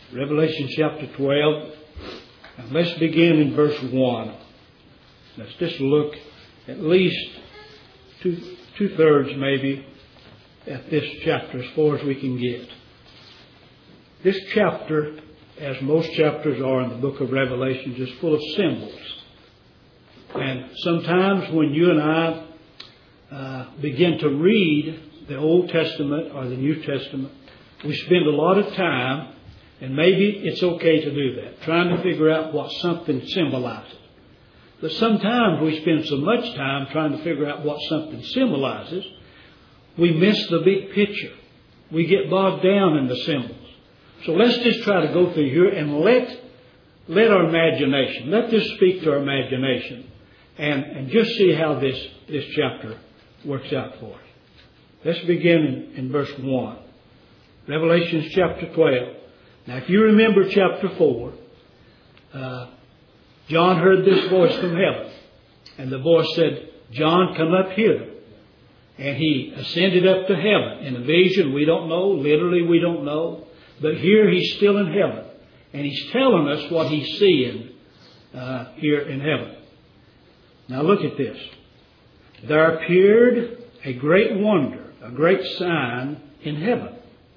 Revelation chapter 12. And let's begin in verse 1. Let's just look at least two-thirds maybe at this chapter as far as we can get. This chapter, as most chapters are in the book of Revelation, is full of symbols. And sometimes when you and I begin to read the Old Testament or the New Testament, we spend a lot of time, and maybe it's okay to do that, trying to figure out what something symbolizes. But sometimes we spend so much time trying to figure out what something symbolizes, we miss the big picture. We get bogged down in the symbols. So let's just try to go through here and let our imagination, let this speak to our imagination and just see how this chapter works out for us. Let's begin in verse 1. Revelation chapter 12. Now if you remember chapter 4, John heard this voice from heaven. And the voice said, "John, come up here." And he ascended up to heaven. In a vision, we don't know. Literally, we don't know. But here he's still in heaven. And he's telling us what he's seeing here in heaven. Now look at this. There appeared a great wonder, a great sign in heaven.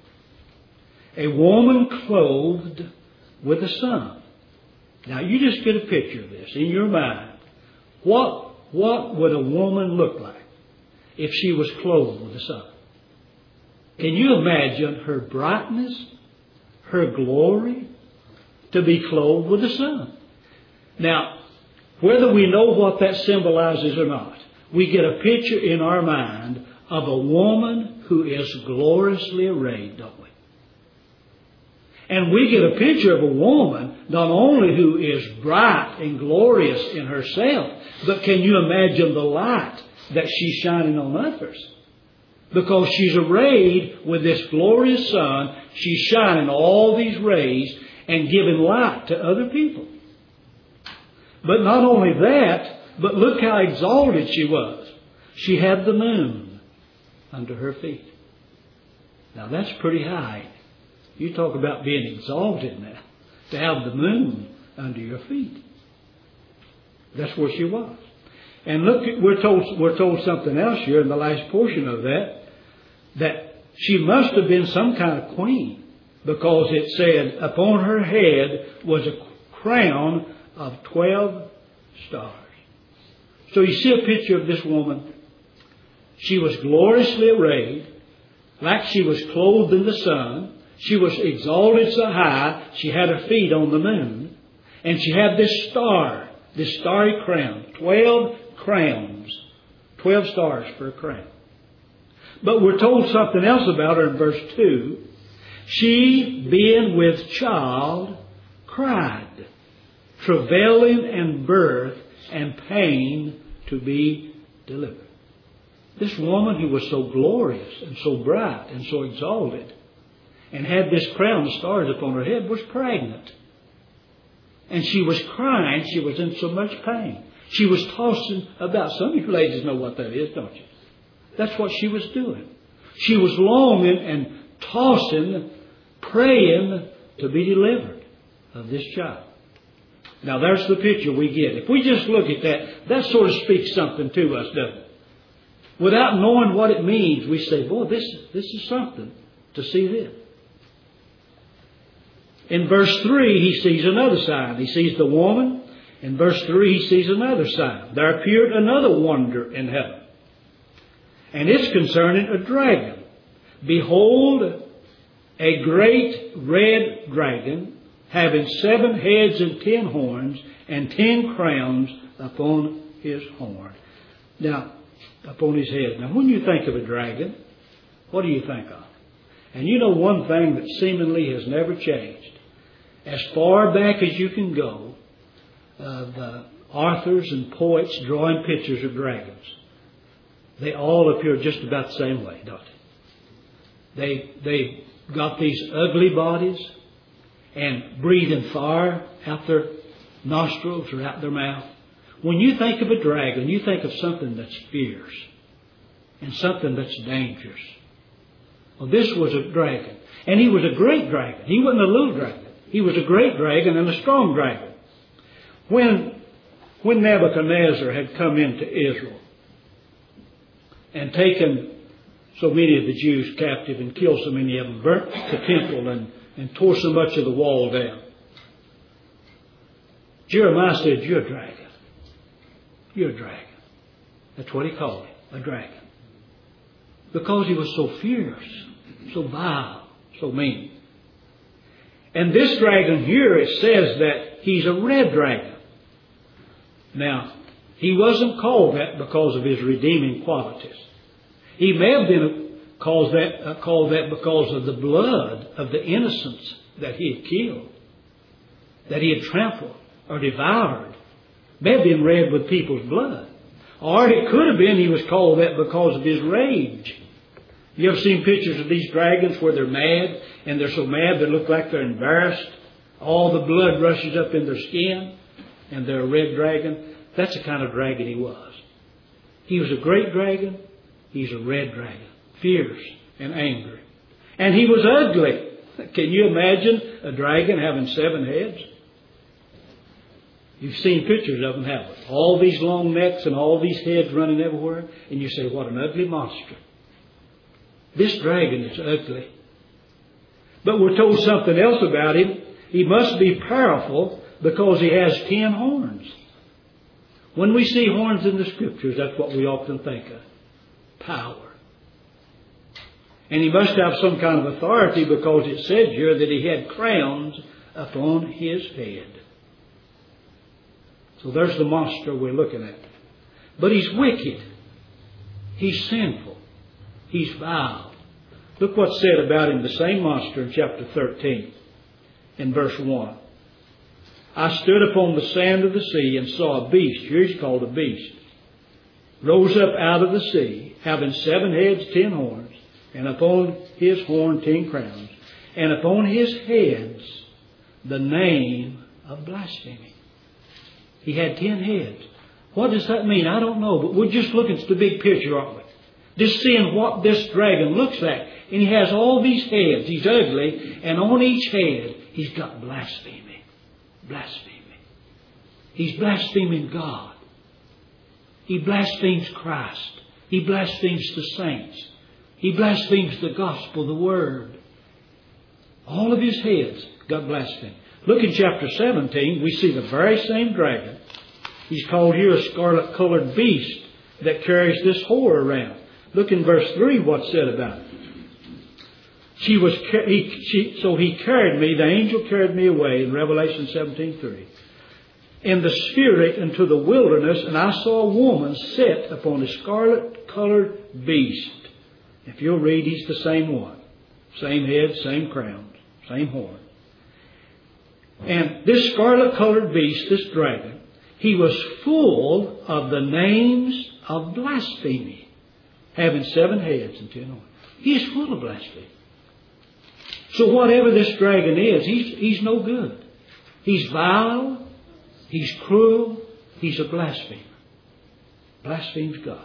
A woman clothed with the sun. Now you just get a picture of this in your mind. What would a woman look like if she was clothed with the sun? Can you imagine her brightness, her glory, to be clothed with the sun? Now, whether we know what that symbolizes or not, we get a picture in our mind of a woman who is gloriously arrayed, don't we? And we get a picture of a woman not only who is bright and glorious in herself, but can you imagine the light that she's shining on others? Because she's arrayed with this glorious sun, she's shining all these rays and giving light to other people. But not only that, but look how exalted she was. She had the moon under her feet. Now that's pretty high. You talk about being exalted now, to have the moon under your feet. That's where she was. And look, we're told something else here in the last portion of that she must have been some kind of queen, because it said upon her head was a crown of 12 stars. So you see a picture of this woman. She was gloriously arrayed, like she was clothed in the sun. She was exalted so high, she had her feet on the moon. And she had this star, this starry crown. 12 crowns. 12 stars for a crown. But we're told something else about her in verse 2. She, being with child, cried, travailing in birth and pain to be delivered. This woman who was so glorious and so bright and so exalted, and had this crown of stars upon her head, was pregnant. And she was crying. She was in so much pain. She was tossing about. Some of you ladies know what that is, don't you? That's what she was doing. She was longing and tossing, praying to be delivered of this child. Now there's the picture we get. If we just look at that sort of speaks something to us, doesn't it? Without knowing what it means, we say, boy, this is something to see this. In verse 3, he sees another sign. He sees the woman. In verse 3, he sees another sign. There appeared another wonder in heaven. And it's concerning a dragon. Behold, a great red dragon, having 7 heads and 10 horns, and 10 crowns upon his horn. Now, upon his head. Now, when you think of a dragon, what do you think of? And you know one thing that seemingly has never changed. As far back as you can go, the authors and poets drawing pictures of dragons, they all appear just about the same way, don't they? They got these ugly bodies and breathing fire out their nostrils or out their mouth. When you think of a dragon, you think of something that's fierce and something that's dangerous. Well, this was a dragon. And he was a great dragon. He wasn't a little dragon. He was a great dragon and a strong dragon. When Nebuchadnezzar had come into Israel and taken so many of the Jews captive and killed so many of them, burnt the temple and tore so much of the wall down, Jeremiah said, "You're a dragon. You're a dragon." That's what he called him, a dragon. Because he was so fierce, so vile, so mean. And this dragon here, it says that he's a red dragon. Now, he wasn't called that because of his redeeming qualities. He may have been called that because of the blood of the innocents that he had killed, that he had trampled or devoured. May have been red with people's blood. Or it could have been he was called that because of his rage. You ever seen pictures of these dragons where they're mad, and they're so mad they look like they're embarrassed? All the blood rushes up in their skin, and they're a red dragon. That's the kind of dragon he was. He was a great dragon. He's a red dragon. Fierce and angry. And he was ugly. Can you imagine a dragon having 7 heads? You've seen pictures of them, haven't you? All these long necks and all these heads running everywhere. And you say, what an ugly monster. This dragon is ugly. But we're told something else about him. He must be powerful because he has 10 horns. When we see horns in the Scriptures, that's what we often think of. Power. And he must have some kind of authority because it says here that he had crowns upon his head. So there's the monster we're looking at. But he's wicked. He's sinful. He's vile. Look what's said about him, the same monster in chapter 13, in verse 1. I stood upon the sand of the sea and saw a beast. Here he's called a beast. Rose up out of the sea, having 7 heads, 10 horns, and upon his horn 10 crowns, and upon his heads the name of blasphemy. He had 10 heads. What does that mean? I don't know, but we're just looking at the big picture, aren't we? Just seeing what this dragon looks like. And he has all these heads. He's ugly, and on each head he's got blasphemy. Blasphemy. He's blaspheming God. He blasphemes Christ. He blasphemes the saints. He blasphemes the gospel, the word. All of his heads got blasphemed. Look in chapter 17, we see the very same dragon. He's called here a scarlet-colored beast that carries this whore around. Look in verse 3 what's said about it. So he carried me, the angel carried me away in Revelation 17:3, in the spirit into the wilderness, and I saw a woman sit upon a scarlet-colored beast. If you'll read, he's the same one. Same head, same crown, same horn. And this scarlet-colored beast, this dragon, he was full of the names of blasphemy, having 7 heads and 10 horns. He is full of blasphemy. So whatever this dragon is, he's no good. He's vile. He's cruel. He's a blasphemer. Blasphemes God.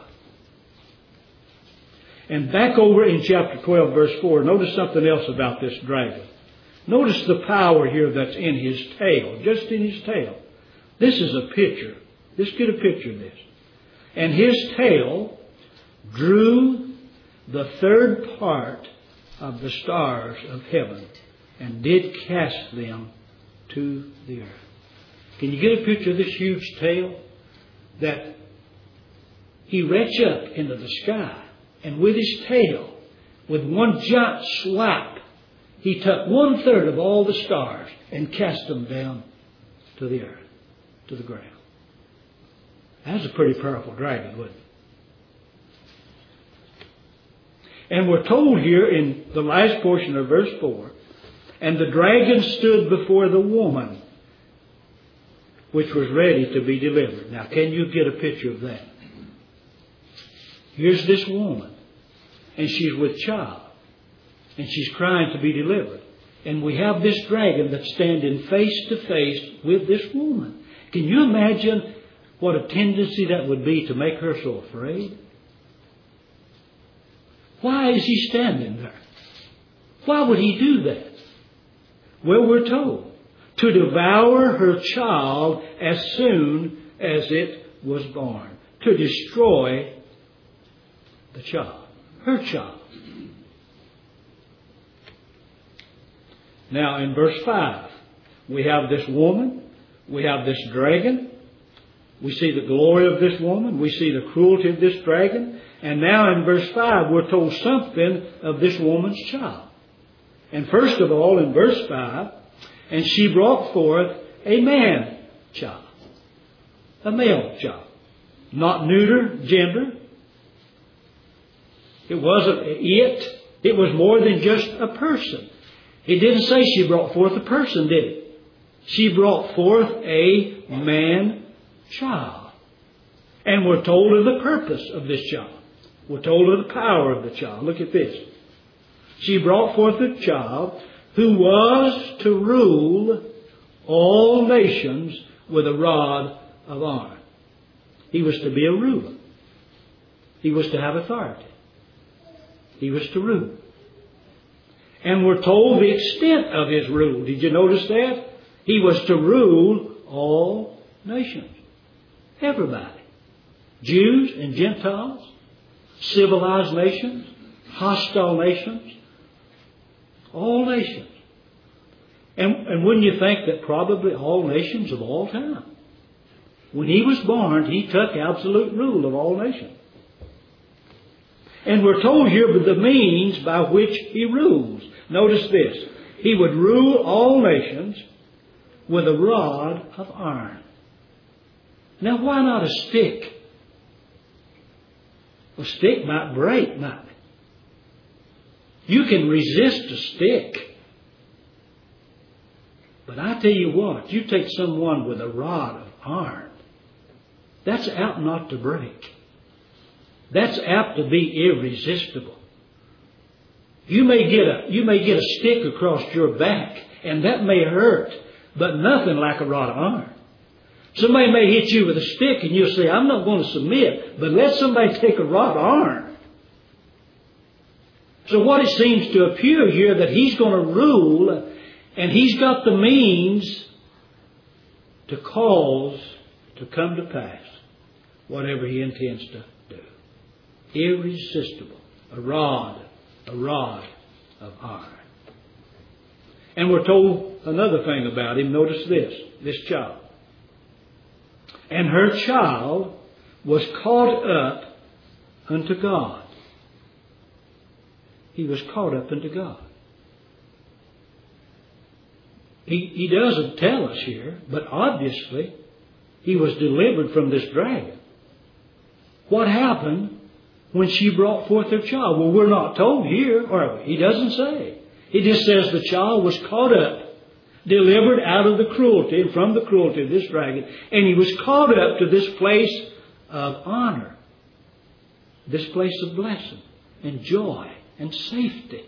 And back over in chapter 12, verse 4, notice something else about this dragon. Notice the power here that's in his tail, just in his tail. This is a picture. Just get a picture of this. And his tail drew the 3rd part of the stars of heaven and did cast them to the earth. Can you get a picture of this huge tail? That he reached up into the sky, and with his tail, with one giant swipe, he took 1/3 of all the stars and cast them down to the earth, to the ground. That's a pretty powerful dragon, wasn't it? And we're told here in the last portion of verse 4, and the dragon stood before the woman, which was ready to be delivered. Now, can you get a picture of that? Here's this woman, and she's with child, and she's crying to be delivered. And we have this dragon that's standing face to face with this woman. Can you imagine what a tendency that would be to make her so afraid? Why is he standing there? Why would he do that? Well, we're told to devour her child as soon as it was born. To destroy the child. Her child. Now in verse 5, we have this woman. We have this dragon. We see the glory of this woman. We see the cruelty of this dragon. And now in verse 5, we're told something of this woman's child. And first of all, in verse 5, and she brought forth a man child. A male child. Not neuter gender. It wasn't it. It was more than just a person. It didn't say she brought forth a person, did it? She brought forth a man child. And we're told of the purpose of this child. We're told of the power of the child. Look at this. She brought forth a child who was to rule all nations with a rod of iron. He was to be a ruler. He was to have authority. He was to rule. And we're told the extent of his rule. Did you notice that? He was to rule all nations. Everybody. Jews and Gentiles. Civilized nations. Hostile nations. All nations. And wouldn't you think that probably all nations of all time? When he was born, he took absolute rule of all nations. And we're told here of the means by which he rules. Notice this. He would rule all nations with a rod of iron. Now, why not a stick? A stick might break, might it? You can resist a stick. But I tell you what, you take someone with a rod of iron, that's apt not to break. That's apt to be irresistible. You may get a stick across your back, and that may hurt, but nothing like a rod of iron. Somebody may hit you with a stick, and you'll say, I'm not going to submit, but let somebody take a rod of iron. So what it seems to appear here, that he's going to rule, and he's got the means to cause to come to pass whatever he intends to do. Irresistible. A rod of iron. And we're told another thing about him. Notice this child. And her child was caught up unto God. He was caught up unto God. He doesn't tell us here, but obviously he was delivered from this dragon. What happened when she brought forth her child? Well, we're not told here, are we? He doesn't say. He just says the child was caught up, delivered out of the cruelty, and from the cruelty of this dragon, and he was caught up to this place of honor, this place of blessing and joy and safety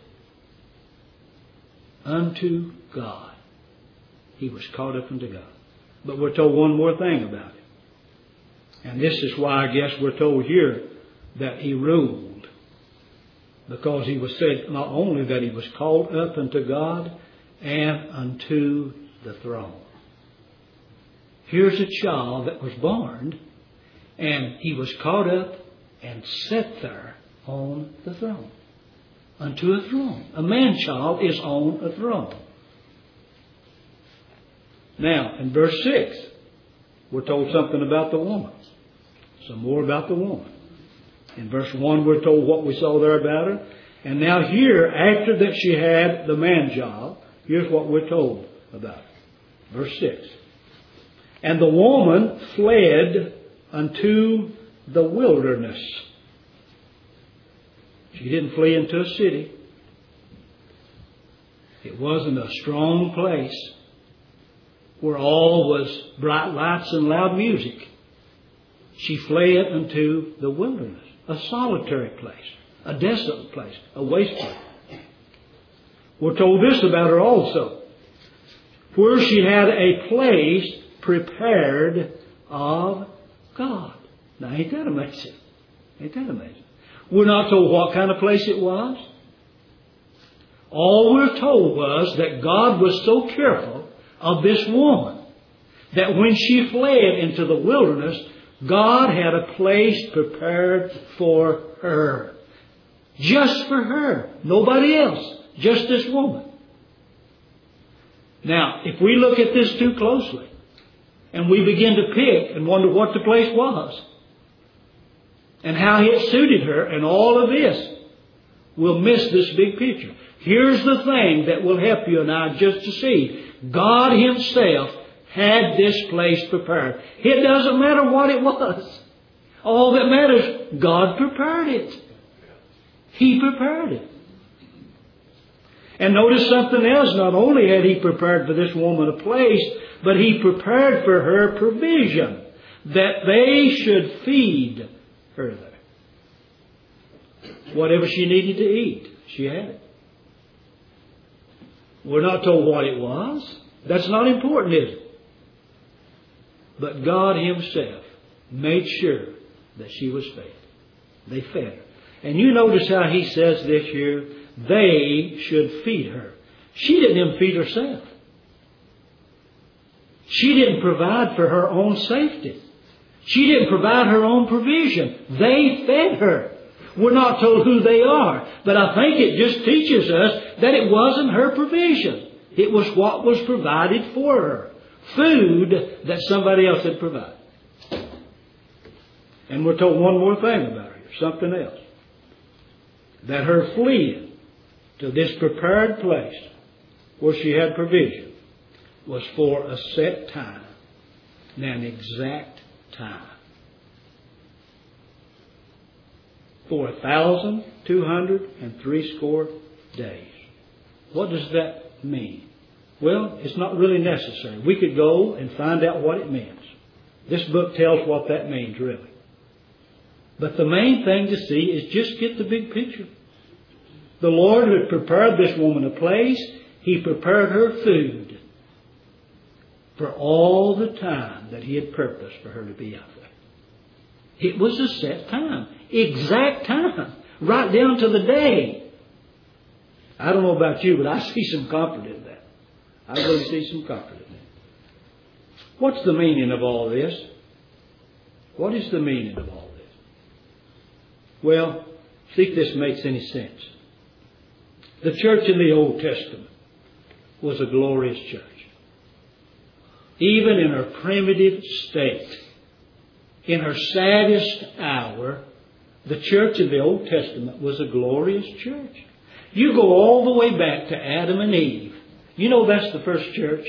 unto God. He was caught up unto God. But we're told one more thing about it. And this is why I guess we're told here that he ruled. Because he was said not only that he was called up unto God and unto the throne. Here's a child that was born, and he was caught up and set there on the throne. Unto a throne. A man-child is on a throne. Now, in verse 6, we're told something about the woman. Some more about the woman. In verse 1, we're told what we saw there about her. And now here, after that she had the man-child, here's what we're told about her. Verse 6. And the woman fled unto the wilderness. She didn't flee into a city. It wasn't a strong place where all was bright lights and loud music. She fled unto the wilderness, a solitary place, a desolate place, a waste place. We're told this about her also, where she had a place prepared of God. Now, ain't that amazing? Ain't that amazing? We're not told what kind of place it was. All we're told was that God was so careful of this woman, that when she fled into the wilderness, God had a place prepared for her. Just for her. Nobody else. Just this woman. Now, if we look at this too closely, and we begin to pick and wonder what the place was, and how it suited her, and all of this, we'll miss this big picture. Here's the thing that will help you and I just to see. God Himself had this place prepared. It doesn't matter what it was. All that matters, God prepared it. He prepared it. And notice something else. Not only had He prepared for this woman a place, but He prepared for her provision, that they should feed her there. Whatever she needed to eat, she had it. We're not told what it was. That's not important, is it? But God Himself made sure that she was fed. They fed her. And you notice how He says this here, they should feed her. She didn't even feed herself. She didn't provide for her own safety. She didn't provide her own provision. They fed her. We're not told who they are, but I think it just teaches us that it wasn't her provision. It was what was provided for her. Food that somebody else had provided. And we're told one more thing about her, something else. That her fleeing to this prepared place where she had provision was for a set time, and an exact time. For 1,260 days. What does that mean? Well, it's not really necessary. We could go and find out what it means. This book tells what that means, really. But the main thing to see is just get the big picture. The Lord had prepared this woman a place. He prepared her food for all the time that He had purposed for her to be out there. It was a set time. Exact time. Right down to the day. I don't know about you, but I see some comfort in that. I really see some comfort in that. What's the meaning of all this? What is the meaning of all this? Well, see if this makes any sense. The church in the Old Testament was a glorious church. Even in her primitive state, in her saddest hour, the church in the Old Testament was a glorious church. You go all the way back to Adam and Eve. You know that's the first church.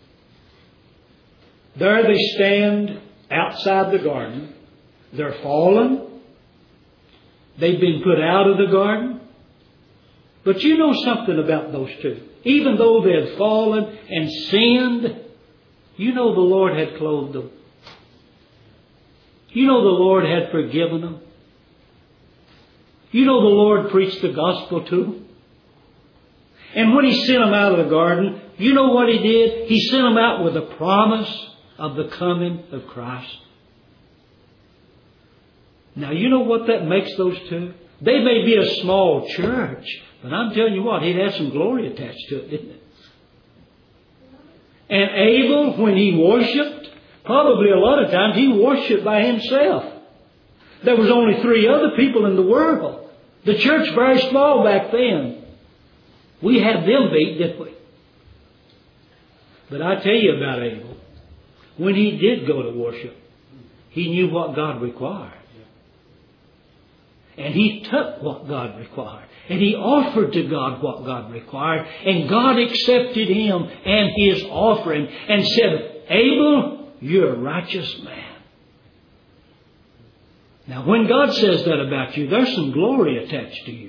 There they stand outside the garden. They're fallen. They've been put out of the garden. But you know something about those two. Even though they had fallen and sinned, you know the Lord had clothed them. You know the Lord had forgiven them. You know the Lord preached the gospel to them. And when He sent them out of the garden, you know what He did? He sent them out with a promise of the coming of Christ. Now you know what that makes those two? They may be a small church, but I'm telling you what, it had some glory attached to it, didn't it? And Abel, when he worshipped, probably a lot of times he worshipped by himself. There was only 3 other people in the world. The church very small back then. We had them beat, didn't we? But I tell you about Abel. When he did go to worship, he knew what God required. And he took what God required. And he offered to God what God required. And God accepted him and his offering and said, Abel, you're a righteous man. Now when God says that about you, there's some glory attached to you.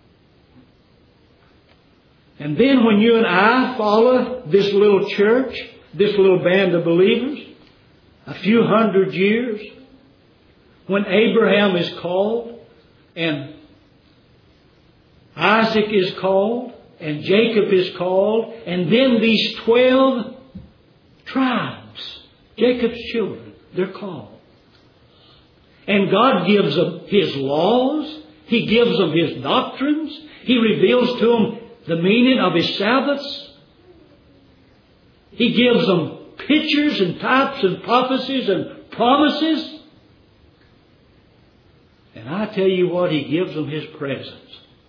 And then when you and I follow this little church, this little band of believers, a few hundred years, when Abraham is called, and Isaac is called, and Jacob is called, and then these 12 tribes, Jacob's children, they're called. And God gives them His laws. He gives them His doctrines. He reveals to them the meaning of His Sabbaths. He gives them pictures and types and prophecies and promises. And I tell you what, He gives them His presence.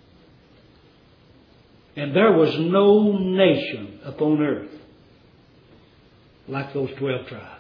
And there was no nation upon earth like those 12 tribes.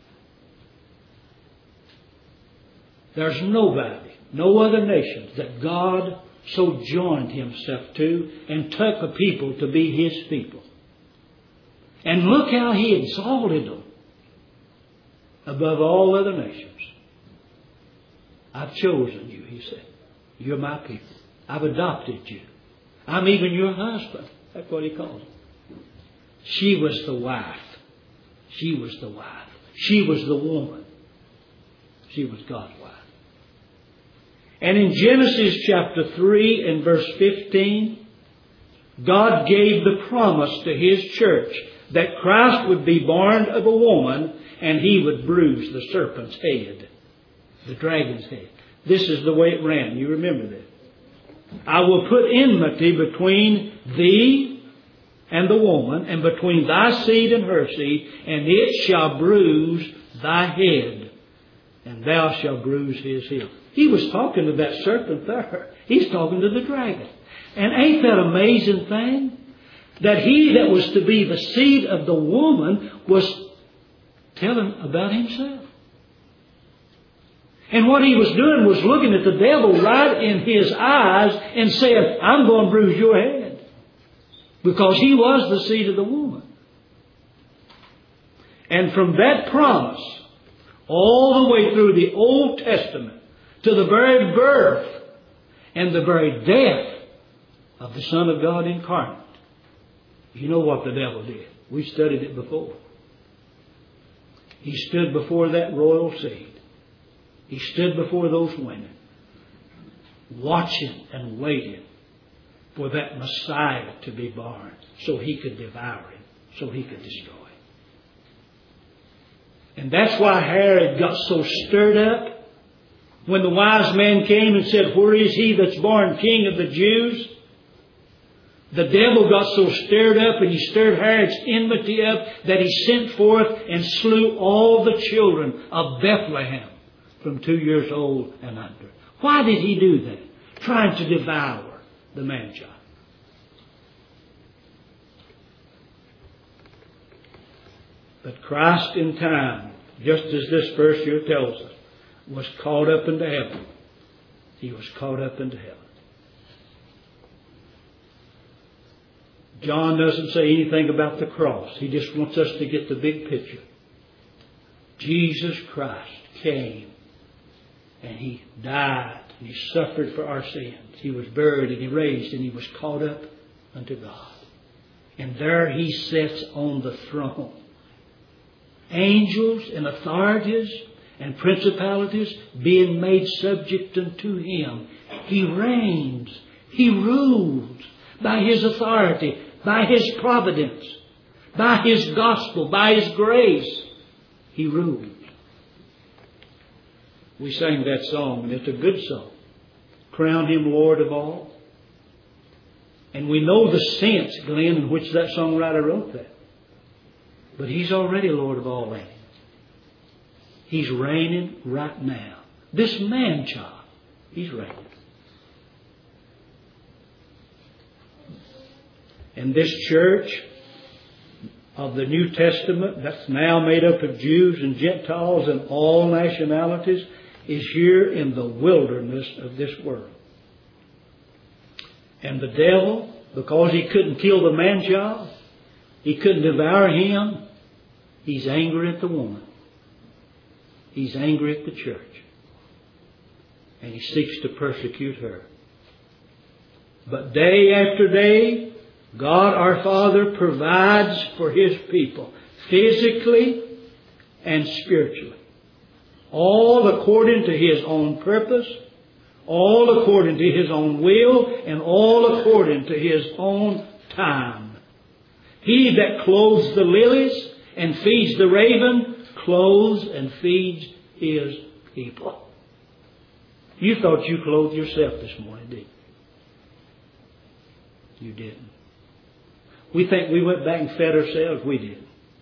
There's nobody, no other nation that God so joined Himself to and took a people to be His people. And look how He exalted them above all other nations. I've chosen you, He said. You're my people. I've adopted you. I'm even your husband. That's what He called them. She was the wife. She was the wife. She was the woman. She was God's wife. And in Genesis chapter 3 and verse 15, God gave the promise to His church that Christ would be born of a woman and He would bruise the serpent's head, the dragon's head. This is the way it ran. You remember that. I will put enmity between thee and the woman, and between thy seed and her seed, and it shall bruise thy head, and thou shalt bruise his heel. He was talking to that serpent there. He's talking to the dragon. And ain't that amazing thing? That he that was to be the seed of the woman was telling about himself. And what he was doing was looking at the devil right in his eyes and saying, I'm going to bruise your head. Because he was the seed of the woman. And from that promise, all the way through the Old Testament, to the very birth and the very death of the Son of God incarnate, you know what the devil did. We studied it before. He stood before that royal seed. He stood before those women, watching and waiting for that Messiah to be born so he could devour him, so he could destroy him. And that's why Herod got so stirred up when the wise men came and said, where is he that's born King of the Jews? The devil got so stirred up and he stirred Herod's enmity up that he sent forth and slew all the children of Bethlehem from 2 years old and under. Why did he do that? Trying to devour the man-child. But Christ in time, just as this verse here tells us, was caught up into heaven. He was caught up into heaven. John doesn't say anything about the cross. He just wants us to get the big picture. Jesus Christ came and He died and He suffered for our sins. He was buried and He raised and He was caught up unto God. And there He sits on the throne. Angels and authorities and principalities being made subject unto Him. He reigns. He rules by His authority, by His providence, by His gospel, by His grace. He rules. We sang that song, and it's a good song. Crown Him Lord of all. And we know the sense, Glenn, in which that songwriter wrote that. But He's already Lord of all, ain't He? He's reigning right now. This man-child, He's reigning. And this church of the New Testament, that's now made up of Jews and Gentiles and all nationalities, is here in the wilderness of this world. And the devil, because he couldn't kill the man-child, he couldn't devour him, he's angry at the woman. He's angry at the church. And he seeks to persecute her. But day after day, God our Father provides for His people, physically and spiritually. All according to His own purpose, all according to His own will, and all according to His own time. He that clothes the lilies and feeds the raven, clothes and feeds His people. You thought you clothed yourself this morning, didn't you? You didn't. We think we went back and fed ourselves. We didn't.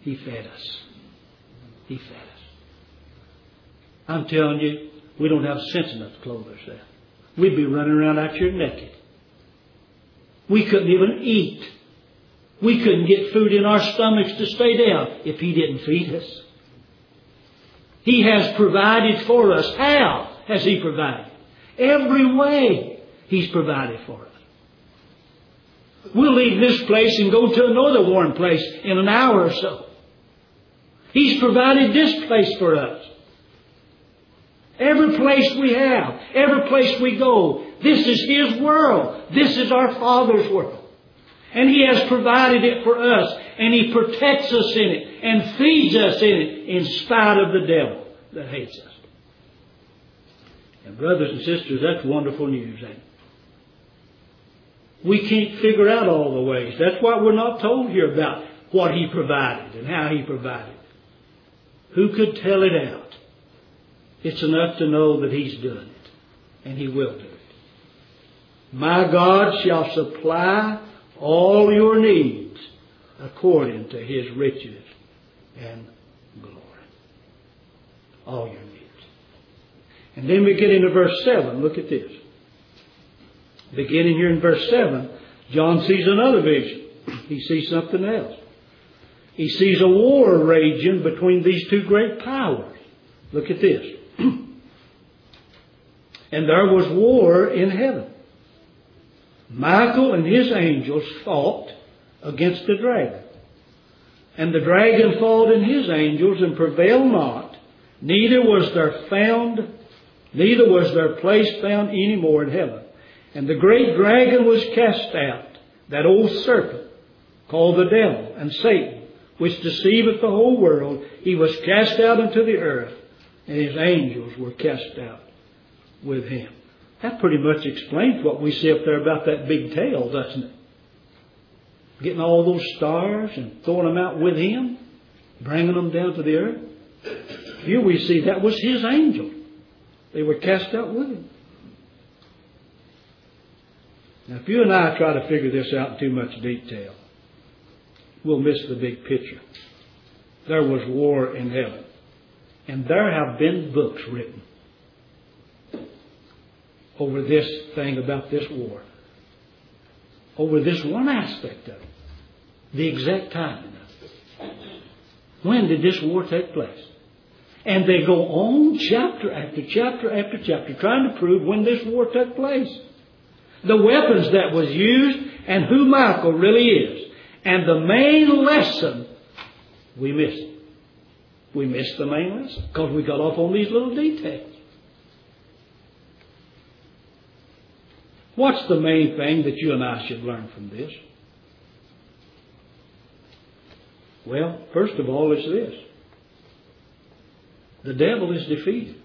He fed us. He fed us. I'm telling you, we don't have sense enough to clothe ourselves. We'd be running around out here naked. We couldn't even eat. We couldn't get food in our stomachs to stay down if He didn't feed us. He has provided for us. How has He provided? Every way He's provided for us. We'll leave this place and go to another warm place in an hour or so. He's provided this place for us. Every place we have, every place we go, this is His world. This is our Father's world. And He has provided it for us. And He protects us in it and feeds us in it in spite of the devil that hates us. And brothers and sisters, that's wonderful news, ain't it? We can't figure out all the ways. That's why we're not told here about what He provided and how He provided. Who could tell it out? It's enough to know that He's done it. And He will do it. My God shall supply all your needs according to His riches and glory. All your needs. And then we get into verse 7. Look at this. Beginning here in verse 7, John sees another vision. He sees something else. He sees a war raging between these two great powers. Look at this. And there was war in heaven. Michael and his angels fought against the dragon. And the dragon fought and his angels and prevailed not. Neither was their place found any more in heaven. And the great dragon was cast out, that old serpent, called the devil and Satan, which deceiveth the whole world. He was cast out into the earth, and his angels were cast out with him. That pretty much explains what we see up there about that big tail, doesn't it? Getting all those stars and throwing them out with him, bringing them down to the earth. Here we see that was his angel. They were cast out with him. Now, if you and I try to figure this out in too much detail, we'll miss the big picture. There was war in heaven. And there have been books written over this thing about this war. Over this one aspect of it. The exact timing of it. When did this war take place? And they go on chapter after chapter after chapter trying to prove when this war took place. The weapons that was used and who Michael really is. And the main lesson, we missed it. We missed the main lesson because we got off on these little details. What's the main thing that you and I should learn from this? Well, first of all, it's this. The devil is defeated.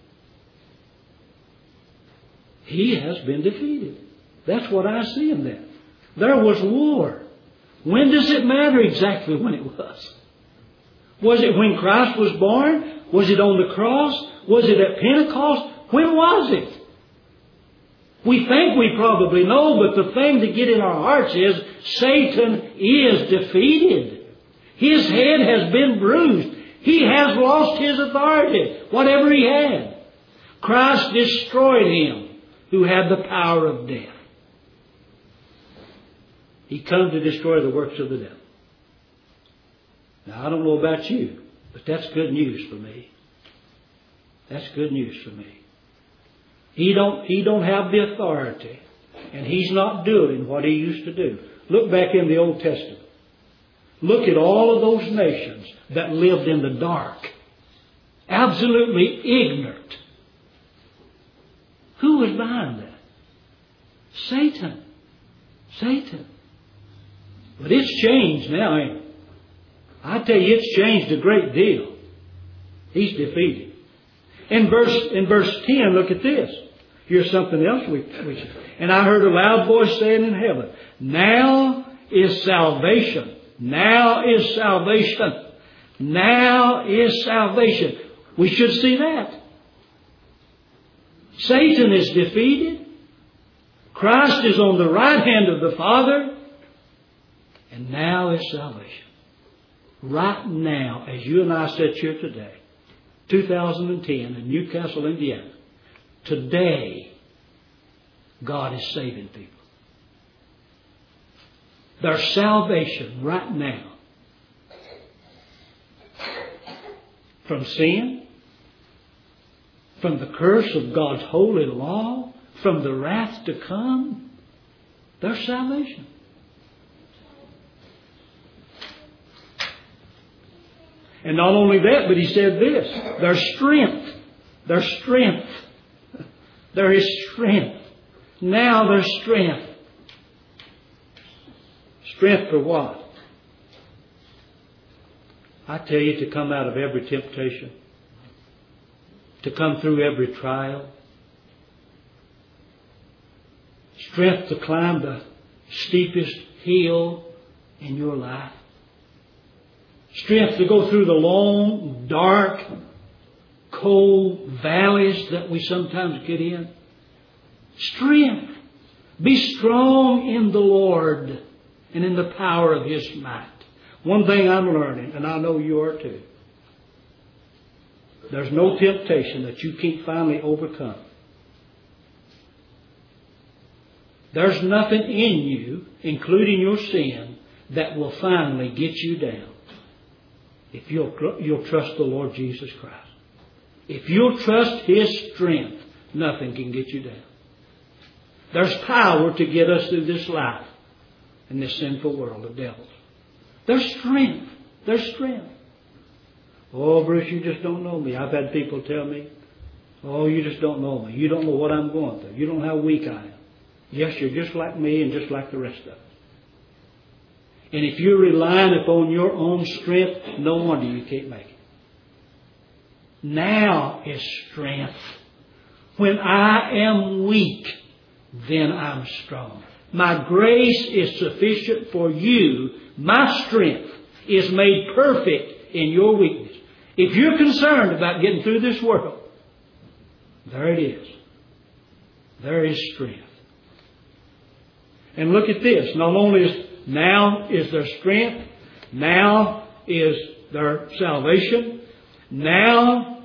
He has been defeated. That's what I see in that. There was war. When does it matter exactly when it was? Was it when Christ was born? Was it on the cross? Was it at Pentecost? When was it? We think we probably know, but the thing to get in our hearts is Satan is defeated. His head has been bruised. He has lost his authority, whatever he had. Christ destroyed him who had the power of death. He come to destroy the works of the devil. Now, I don't know about you, but that's good news for me. That's good news for me. He don't have the authority, and he's not doing what he used to do. Look back in the Old Testament. Look at all of those nations that lived in the dark, absolutely ignorant. Who was behind that? Satan. Satan. But it's changed now, ain't it? I tell you, it's changed a great deal. He's defeated. In verse 10, look at this. Here's something else we see. And I heard a loud voice saying in heaven, now is salvation. Now is salvation. Now is salvation. We should see that. Satan is defeated. Christ is on the right hand of the Father. And now is salvation. right now, as you and I sit here today, 2010 in Newcastle, Indiana, today, God is saving people. There's salvation right now from sin, from the curse of God's holy law, from the wrath to come. There's salvation. And not only that, but he said this, there's strength. There's strength. There is strength. Now there's strength. Strength for what? I tell you, to come out of every temptation, to come through every trial, strength to climb the steepest hill in your life, strength to go through the long, dark, cold valleys that we sometimes get in. Strength. Be strong in the Lord and in the power of His might. One thing I'm learning, and I know you are too, there's no temptation that you can't finally overcome. There's nothing in you, including your sin, that will finally get you down if you'll trust the Lord Jesus Christ. If you'll trust His strength, nothing can get you down. There's power to get us through this life in this sinful world of devils. There's strength. There's strength. Oh, Bruce, you just don't know me. I've had people tell me, oh, you just don't know me. You don't know what I'm going through. You don't know how weak I am. Yes, you're just like me and just like the rest of us. And if you're relying upon your own strength, no wonder you can't make it. Now is strength. When I am weak, then I'm strong. My grace is sufficient for you. My strength is made perfect in your weakness. If you're concerned about getting through this world, there it is. There is strength. And look at this. Not only is there strength, now is there salvation, now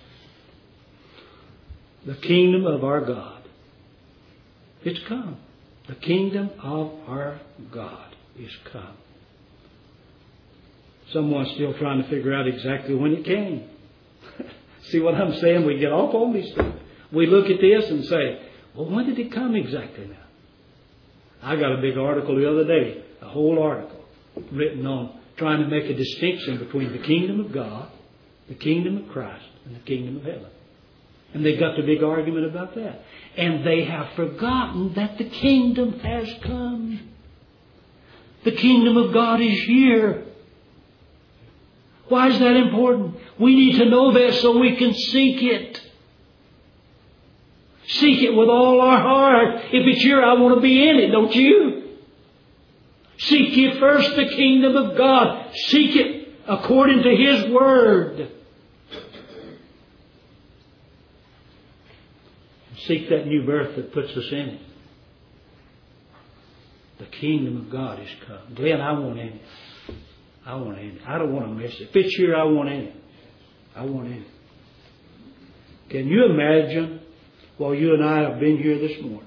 the kingdom of our God. It's come. The kingdom of our God is come. Someone's still trying to figure out exactly when it came. See what I'm saying? We get off on these things. We look at this and say, well, when did it come exactly now? I got a big article the other day, a whole article written on trying to make a distinction between the kingdom of God, the kingdom of Christ, and the kingdom of heaven. And they got the big argument about that. And they have forgotten that the kingdom has come. The kingdom of God is here. Why is that important? We need to know that so we can seek it. Seek it with all our heart. If it's here, I want to be in it, don't you? Seek ye first the kingdom of God. Seek it according to His Word. Seek that new birth that puts us in it. The kingdom of God is come. Glenn, I want in it. I want in it. I don't want to miss it. If it's here, I want in it. I want in it. Can you imagine, while you and I have been here this morning,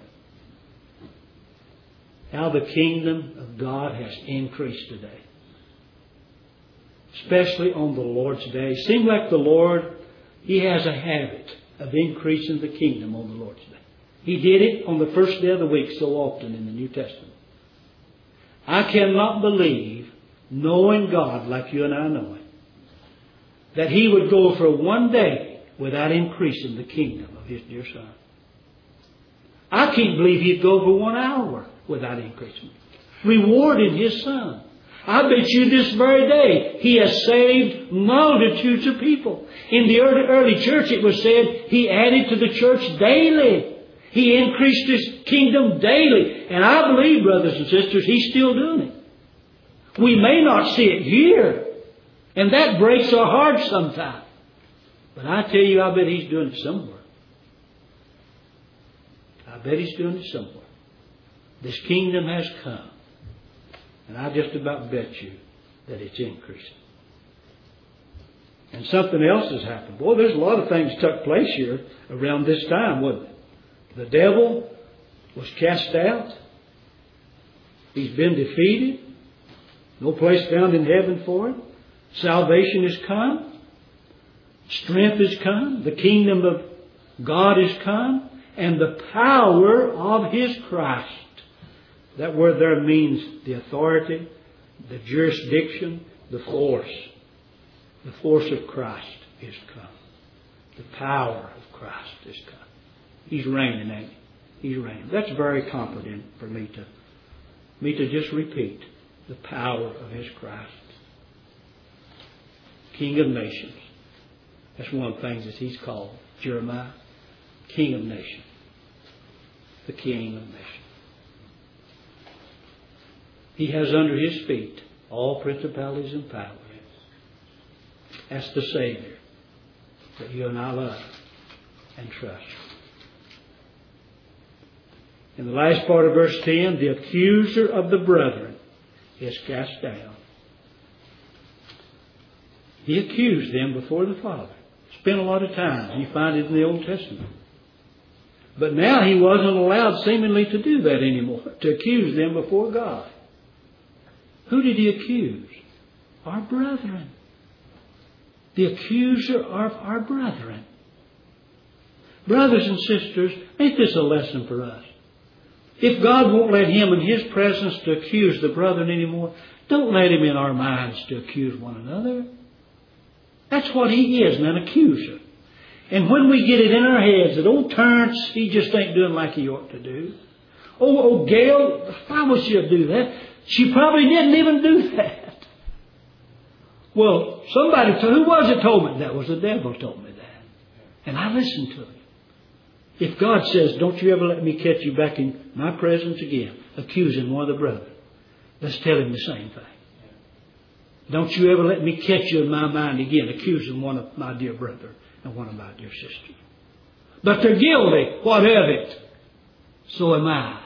how the kingdom of God has increased today? Especially on the Lord's day. It seems like the Lord, He has a habit of increasing the kingdom on the Lord's day. He did it on the first day of the week so often in the New Testament. I cannot believe, knowing God like you and I know Him, that He would go for one day without increasing the kingdom of His dear Son. I can't believe He'd go for 1 hour without increasing it. Rewarding His Son. I bet you this very day He has saved multitudes of people. In the early church it was said He added to the church daily. He increased His kingdom daily. And I believe, brothers and sisters, He's still doing it. We may not see it here. And that breaks our hearts sometimes. But I tell you, I bet He's doing it somewhere. I bet He's doing it somewhere. This kingdom has come. And I just about bet you that it's increasing. And something else has happened. Boy, there's a lot of things took place here around this time, wasn't it? The devil was cast out. He's been defeated. No place found in heaven for him. Salvation has come. Strength has come. The kingdom of God has come. And the power of His Christ. That word there means the authority, the jurisdiction, the force. The force of Christ is come. The power of Christ is come. He's reigning, ain't He? He's reigning. That's very comforting for me to just repeat the power of His Christ. King of nations. That's one of the things that he's called, Jeremiah. King of nations. The King of nations. He has under His feet all principalities and powers. That's the Savior that you and I love and trust. In the last part of verse 10, the accuser of the brethren is cast down. He accused them before the Father. Spent a lot of time. You find it in the Old Testament. But now he wasn't allowed seemingly to do that anymore, to accuse them before God. Who did he accuse? Our brethren. The accuser of our brethren. Brothers and sisters, ain't this a lesson for us? If God won't let Him in His presence to accuse the brethren anymore, don't let Him in our minds to accuse one another. That's what He is, an accuser. And when we get it in our heads that old Terrence, he just ain't doing like he ought to do. Oh, Gail, why would she do that? She probably didn't even do that. Well, who was it told me? That was the devil told me that. And I listened to him. If God says, don't you ever let me catch you back in my presence again, accusing one of the brethren, let's tell him the same thing. Don't you ever let me catch you in my mind again, accusing one of my dear brother and one of my dear sisters. But they're guilty. What of it? So am I.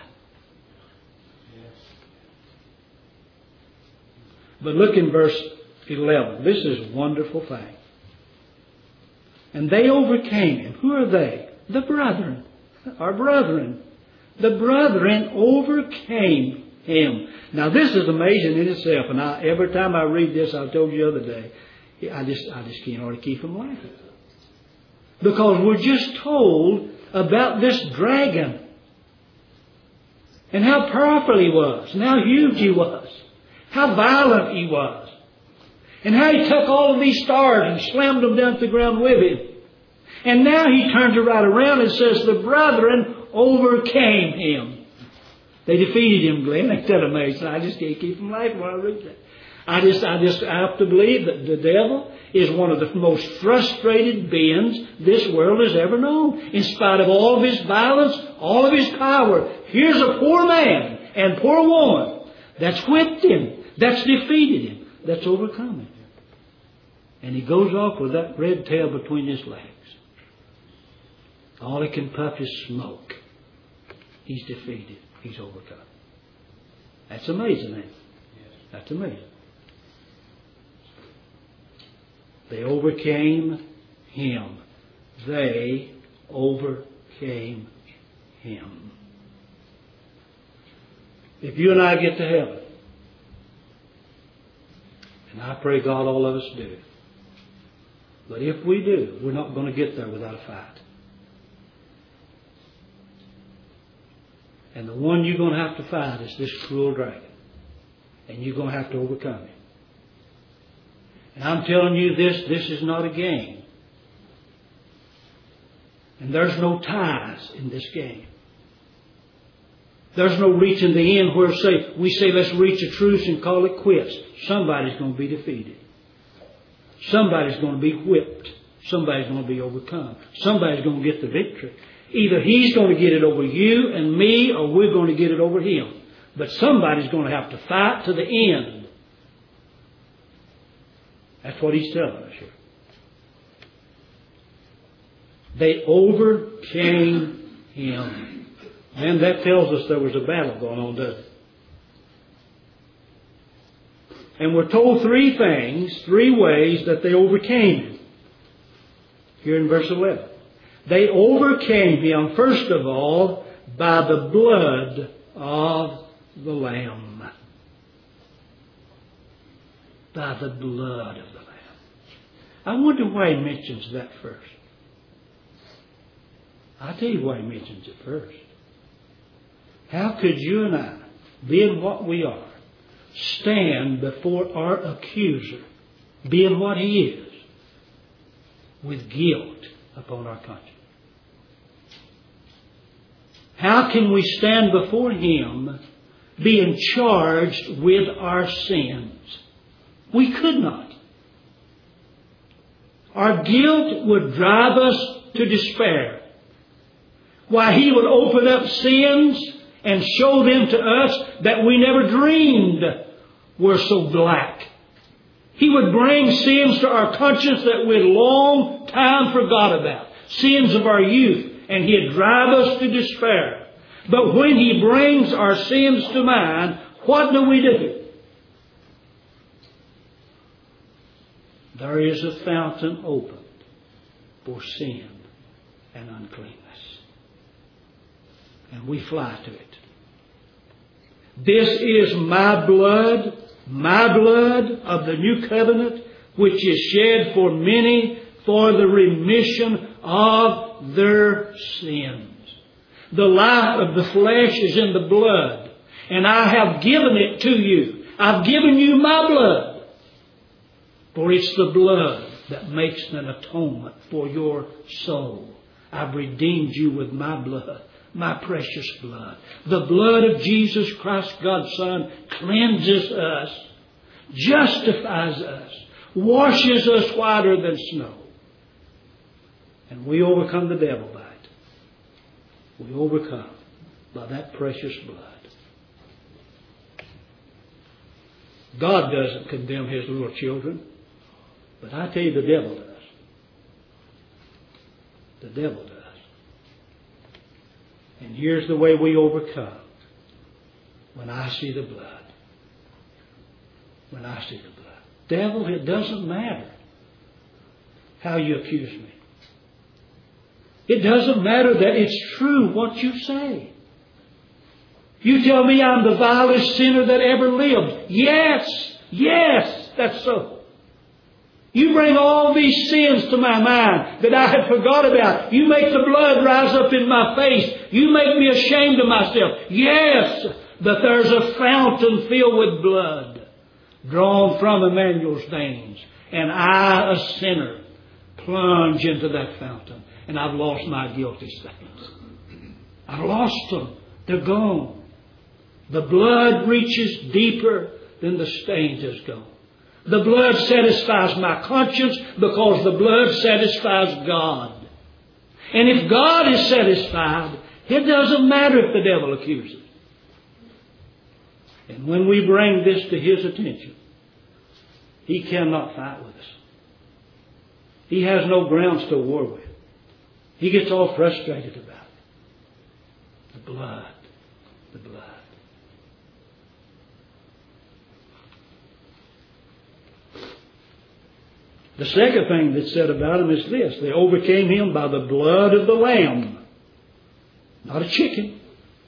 But look in verse 11. This is a wonderful thing. And they overcame him. Who are they? The brethren. Our brethren. The brethren overcame him. Now this is amazing in itself. And every time I read this, I told you the other day, I just can't hardly keep from laughing. Because we're just told about this dragon. And how powerful he was. And how huge he was. How violent he was. And how he took all of these stars and slammed them down to the ground with him. And now he turns it right around and says the brethren overcame him. They defeated him, Glenn. Ain't that amazing? I just can't keep from laughing when I read that. I have to believe that the devil is one of the most frustrated beings this world has ever known. In spite of all of his violence, all of his power. Here's a poor man and poor woman that's whipped him, that's defeated him, that's overcome him. And he goes off with that red tail between his legs. All he can puff is smoke. He's defeated. He's overcome. That's amazing, ain't it? That's amazing. They overcame him. They overcame him. If you and I get to heaven, and I pray God all of us do, but if we do, we're not going to get there without a fight. And the one you're going to have to fight is this cruel dragon. And you're going to have to overcome him. And I'm telling you this is not a game. And there's no ties in this game. There's no reaching the end where we say let's reach a truce and call it quits. Somebody's going to be defeated. Somebody's going to be whipped. Somebody's going to be overcome. Somebody's going to get the victory. Either he's going to get it over you and me, or we're going to get it over him. But somebody's going to have to fight to the end. That's what he's telling us here. They overcame him. And that tells us there was a battle going on, doesn't it? And we're told three ways that they overcame him. Here in verse 11. They overcame him, first of all, by the blood of the Lamb. By the blood of the Lamb. I wonder why he mentions that first. I'll tell you why he mentions it first. How could you and I, being what we are, stand before our accuser, being what he is, with guilt upon our conscience? How can we stand before him being charged with our sins? We could not. Our guilt would drive us to despair. Why, he would open up sins and show them to us that we never dreamed were so black. He would bring sins to our conscience that we had long time forgot about. Sins of our youth. And he'd drive us to despair. But when he brings our sins to mind, what do? There is a fountain opened for sin and uncleanness. And we fly to it. This is my blood of the new covenant, which is shed for many for the remission of their sins. The life of the flesh is in the blood. And I have given it to you. I've given you my blood. For it's the blood that makes an atonement for your soul. I've redeemed you with my blood. My precious blood. The blood of Jesus Christ, God's Son, cleanses us, justifies us, washes us whiter than snow. And we overcome the devil by it. We overcome by that precious blood. God doesn't condemn his little children. But I tell you, the devil does. The devil does. And here's the way we overcome. When I see the blood. When I see the blood. Devil, it doesn't matter how you accuse me. It doesn't matter that it's true what you say. You tell me I'm the vilest sinner that ever lived. Yes, that's so. You bring all these sins to my mind that I had forgot about. You make the blood rise up in my face. You make me ashamed of myself. Yes, but there's a fountain filled with blood drawn from Emmanuel's veins. And I, a sinner, plunge into that fountain. And I've lost my guilty stains. I've lost them. They're gone. The blood reaches deeper than the stains has gone. The blood satisfies my conscience because the blood satisfies God. And if God is satisfied, it doesn't matter if the devil accuses. And when we bring this to his attention, he cannot fight with us. He has no grounds to war with. He gets all frustrated about it. The blood. The blood. The second thing that's said about him is this. They overcame him by the blood of the Lamb. Not a chicken.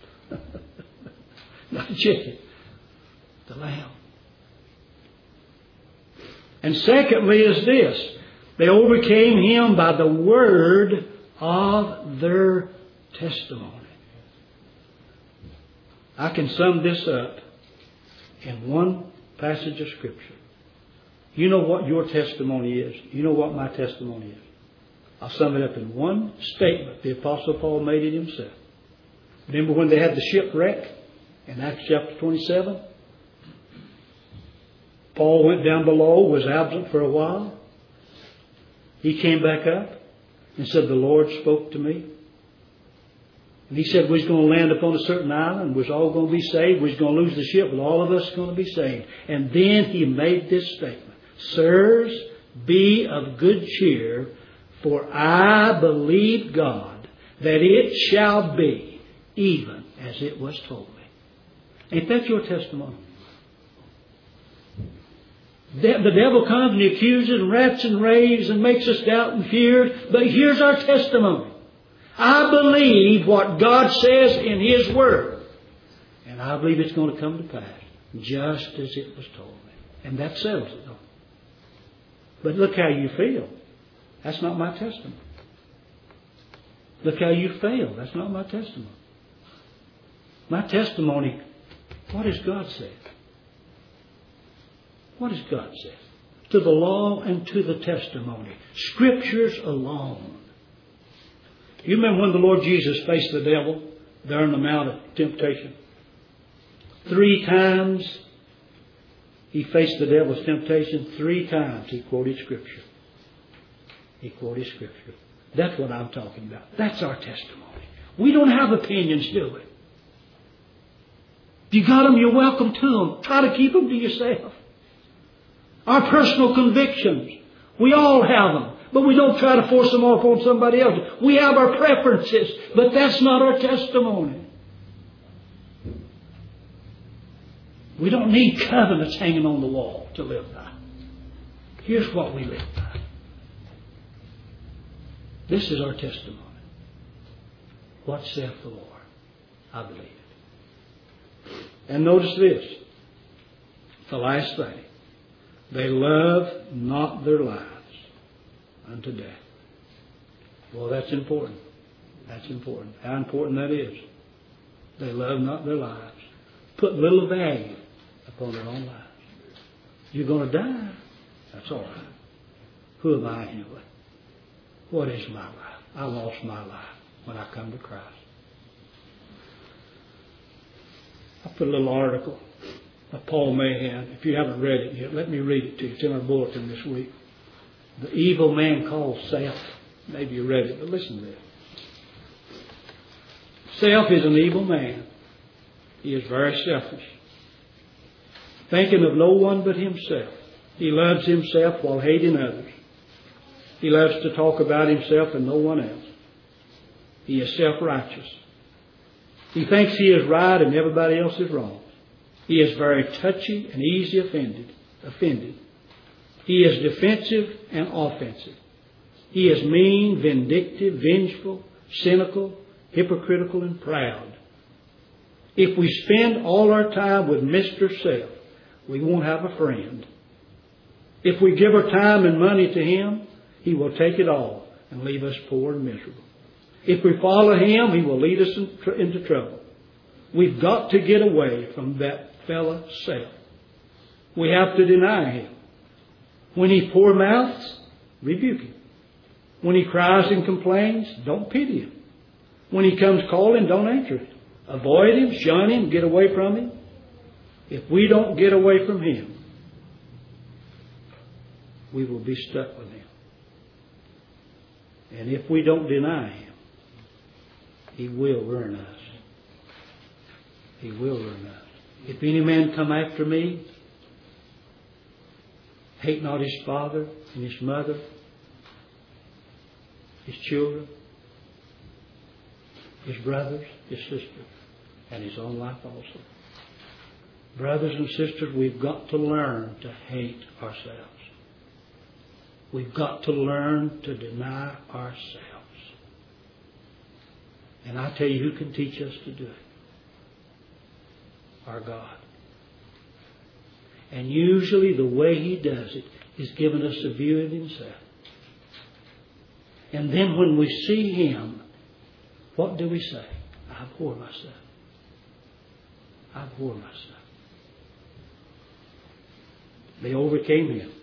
Not a chicken. The Lamb. And secondly is this. They overcame him by the word of their testimony. I can sum this up in one passage of Scripture. You know what your testimony is. You know what my testimony is. I'll sum it up in one statement the Apostle Paul made it himself. Remember when they had the shipwreck in Acts chapter 27? Paul went down below, was absent for a while. He came back up and said, the Lord spoke to me. And he said, we're going to land upon a certain island. We're all going to be saved. We're going to lose the ship, but all of us are going to be saved. And then he made this statement. Sirs, be of good cheer, for I believe God that it shall be even as it was told me. Ain't that your testimony? The devil comes and he accuses and rats and raves and makes us doubt and fear. But here's our testimony. I believe what God says in His Word. And I believe it's going to come to pass. Just as it was told me. And that settles it. But look how you feel. That's not my testimony. Look how you fail. That's not my testimony. My testimony, what has God said? What has God said? To the law and to the testimony. Scriptures alone. You remember when the Lord Jesus faced the devil there on the Mount of Temptation? 3 times He faced the devil's temptation. 3 times He quoted Scripture. He quoted Scripture. That's what I'm talking about. That's our testimony. We don't have opinions, do we? If you got them, you're welcome to them. Try to keep them to yourself. Our personal convictions, we all have them. But we don't try to force them off on somebody else. We have our preferences, but that's not our testimony. We don't need covenants hanging on the wall to live by. Here's what we live by. This is our testimony. What saith the Lord? I believe it. And notice this. The last thing. They love not their lives unto death. Well, that's important. That's important. How important that is. They love not their lives. Put little value upon their own lives. You're going to die. That's all right. Who am I anyway? What is my life? I lost my life when I come to Christ. I put a little article of Paul Mahan. If you haven't read it yet, let me read it to you. It's in our bulletin this week. The evil man called self. Maybe you read it, but listen to this. Self is an evil man. He is very selfish. Thinking of no one but himself. He loves himself while hating others. He loves to talk about himself and no one else. He is self-righteous. He thinks he is right and everybody else is wrong. He is very touchy and easy offended. He is defensive and offensive. He is mean, vindictive, vengeful, cynical, hypocritical, and proud. If we spend all our time with Mr. Self, we won't have a friend. If we give our time and money to him, he will take it all and leave us poor and miserable. If we follow him, he will lead us into trouble. We've got to get away from that fella self. We have to deny him. When he poor mouths, rebuke him. When he cries and complains, don't pity him. When he comes calling, don't answer it. Avoid him, shun him, get away from him. If we don't get away from him, we will be stuck with him. And if we don't deny him, he will ruin us. He will ruin us. If any man come after me, hate not his father and his mother, his children, his brothers, his sisters, and his own life also. Brothers and sisters, we've got to learn to hate ourselves. We've got to learn to deny ourselves. And I tell you who can teach us to do it. Our God. And usually the way he does it is giving us a view of himself. And then when we see him, what do we say? I abhor myself. I abhor myself. They overcame him.